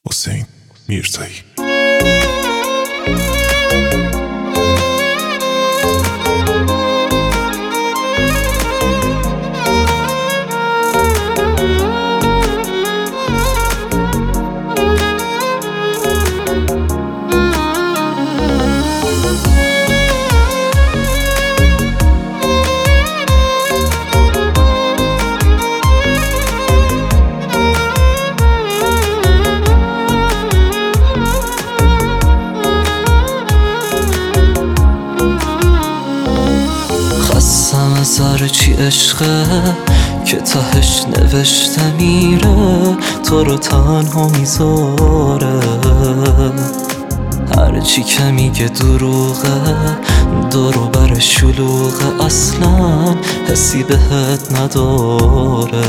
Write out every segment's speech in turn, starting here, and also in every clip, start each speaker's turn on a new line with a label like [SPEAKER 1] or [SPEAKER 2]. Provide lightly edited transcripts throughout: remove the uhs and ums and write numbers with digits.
[SPEAKER 1] حسین میرزایی.
[SPEAKER 2] از هرچی عشقه که تهش نوشته میره، تو رو تنها میذاره. هرچی که میگه دروغه، دور و بر شلوغه، اصلا حسی بهت نداره.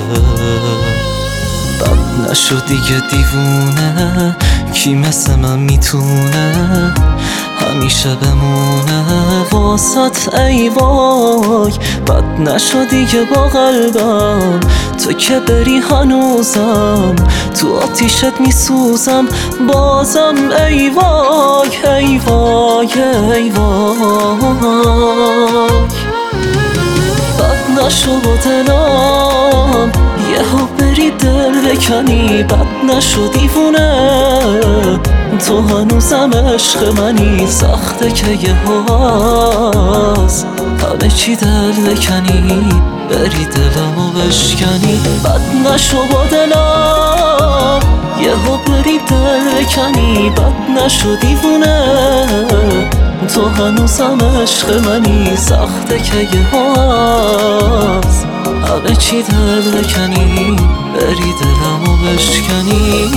[SPEAKER 2] بد نشو دیگه دیوونه، کی مثل من میتونه همیشه بمونه واسط؟ ای وای بد نشو دیگه با قلبم، تو که بری هنوزم تو آتیشت میسوزم بازم. ای وای ای وای ای وای بد نشو با دلم، یهو بری دل بکنی. بد نشو دیوونه، تو هنوزم عشق منی. سخته که یهو از همه چی دل بکنی، بری دلمو بشکنی. بد نشو با دلم، یهو بری دل بکنی. بد نشو دیوونه، تو هنوزم عشق منی. سخته که یهو از همه چی دل بکنی، بری دلمو بشکنی.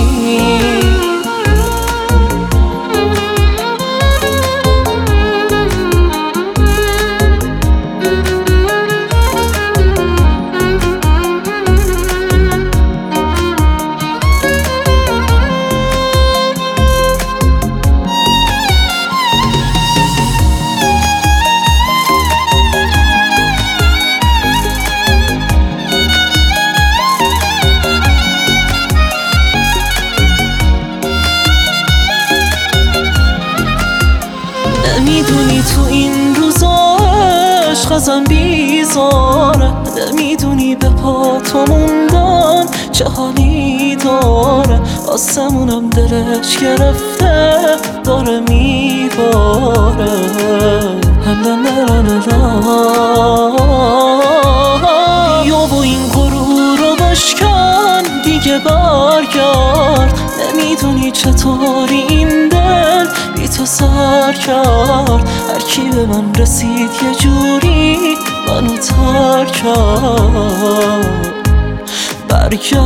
[SPEAKER 2] نمیدونی تو این روزا عشق ازم بیزاره، نمیدونی به پا تو موندن چه حالی داره. آسمونم دلش گرفته داره میباره. بیا و این غرور رو بشکن دیگه، برگرد. نمیدونی چطوری این دل بی تو سر کرد. هرکی به من رسید یه جوری منو ترک کرد. برگرد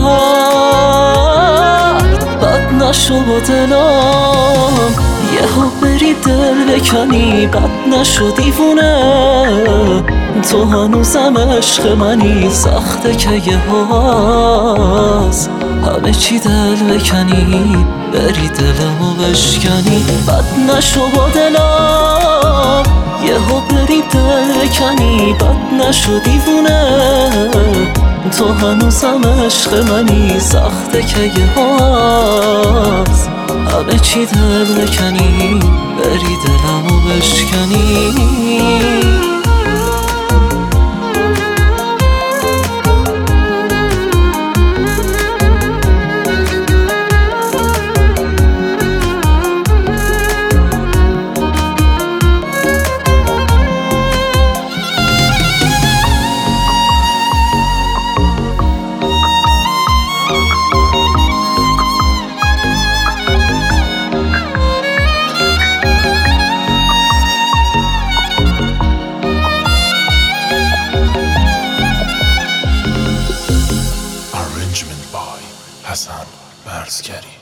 [SPEAKER 2] بد نشو با دلم، یهو بری دل بکنی. بد نشو دیوونه، تو هنوزم عشق منی. سخته که یهو از همه چی دل بکنی، بری دلمو بشکنی. بد نشو با دلم، یهو بری دل بکنی. بد نشو دیوونه، تو هنوزم عشق منی. سخته که یهو از همه چی دل بکنی، بری دلمو بشکنی.
[SPEAKER 1] Arrangement by Hasan Barzgari.